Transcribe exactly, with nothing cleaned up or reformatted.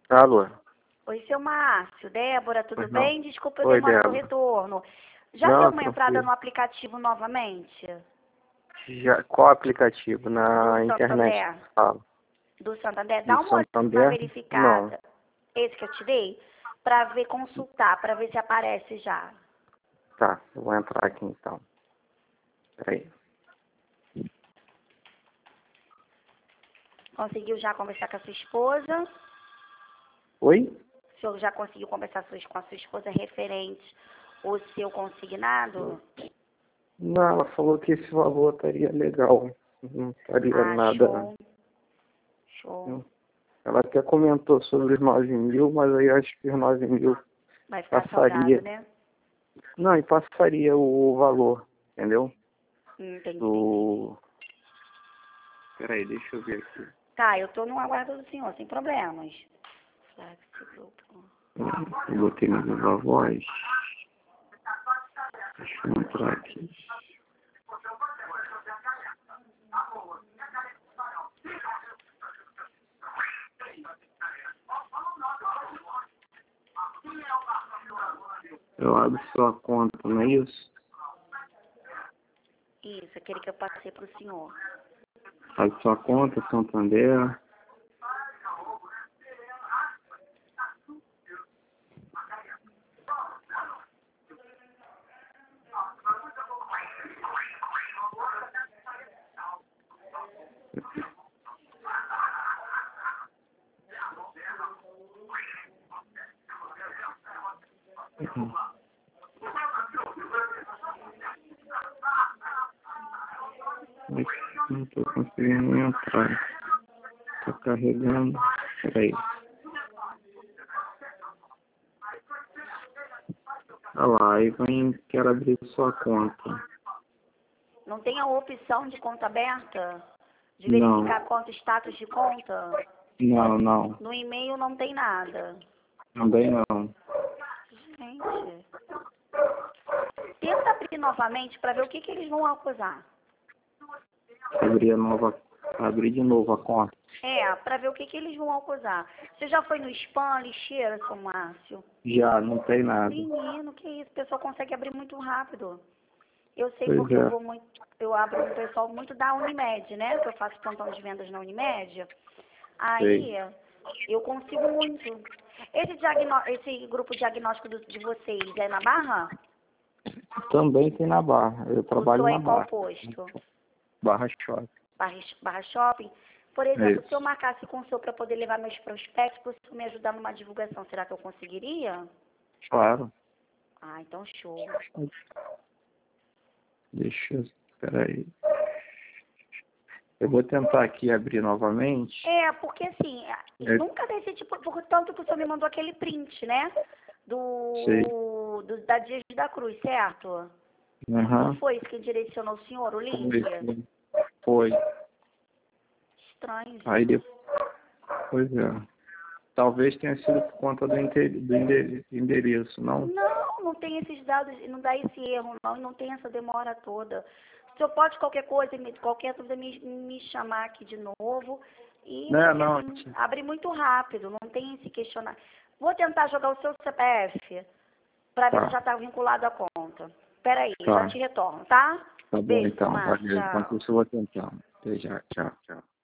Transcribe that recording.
Alô? Oi, seu Márcio. Débora, tudo Pois bem? não. Desculpa eu Oi, demorar no Débora. retorno. Já Não, deu uma entrada tranquilo. no aplicativo novamente? Já, qual aplicativo? Na Do internet Santander? que fala. Do Santander? Do Dá uma, uma Santander? Não. verificada. Esse que eu te dei? Pra ver, consultar, pra ver se aparece já. Tá, eu vou entrar aqui então. Peraí. Conseguiu já conversar com a sua esposa? Oi? O senhor já conseguiu conversar com a sua esposa referente ao seu consignado? Não, ela falou que esse valor estaria legal. Não estaria Ah, nada. show. Show. Ela até comentou sobre os nove mil, mas aí eu acho que os nove mil Vai ficar passaria. salgado, né? Não, e passaria o valor, entendeu? Entendi. Do. Peraí, deixa eu ver aqui. Tá, eu tô no aguardo do senhor, sem problemas. Eu botei na viva voz. Deixa eu entrar aqui. Eu abro sua conta, não é isso? Isso, aquele que eu passei pro senhor. Abro sua conta, Santander. Uhum. Não estou conseguindo entrar. Estou carregando. Peraí. Olha lá, aí vem, quero abrir sua conta. Não tem a opção de conta aberta? De Não. verificar conta, status de conta? Não, não. No e-mail não tem nada. Também não. Gente. Tenta abrir novamente para ver o que, que eles vão acusar. Abrir a nova. Abrir de novo a conta. É, para ver o que, que eles vão acusar. Você já foi no spam, lixeira, seu Márcio? Já, não tem nada. Menino, que isso? O pessoal consegue abrir muito rápido. Eu sei Pois porque eu é. vou muito, eu abro um pessoal muito da Unimed, né? Que eu faço plantão de vendas na Unimed. Aí, Sei. eu consigo muito. Esse, diagnó esse grupo diagnóstico do, de vocês é na Barra? Também tem na Barra. Eu O trabalho senhor é na em qual Barra. posto? Barra Shopping. Barra, Barra Shopping? Por É exemplo, se eu isso. marcasse com o senhor para poder levar meus prospectos, para o senhor me ajudar numa divulgação, será que eu conseguiria? Claro. Ah, então show. Deixa eu... Peraí. Eu vou tentar aqui abrir novamente. É, porque assim, É. nunca desse tipo, por tanto que o senhor me mandou aquele print, né? Sei. Do, do da Dias da Cruz, certo? Aham. Não foi isso que direcionou o senhor, o link? Foi. Foi. Estranho, Aí gente. depois... Pois é. Talvez tenha sido por conta do, ente- do ende- endereço, não? Não, não tem esses dados, não dá esse erro, não, e não tem essa demora toda. O senhor pode qualquer coisa, me- qualquer dúvida, me, me chamar aqui de novo. E Não, porque não. assim, abre muito rápido, não tem esse questionário. Vou tentar jogar o seu C P F para ver se já Tá. está vinculado à conta. Peraí, já Tá. te retorno, tá? Tá bom, Beijo, então. Márcio. Valeu. Enquanto Tchau. isso, eu vou tentar. Até já. Tchau, tchau.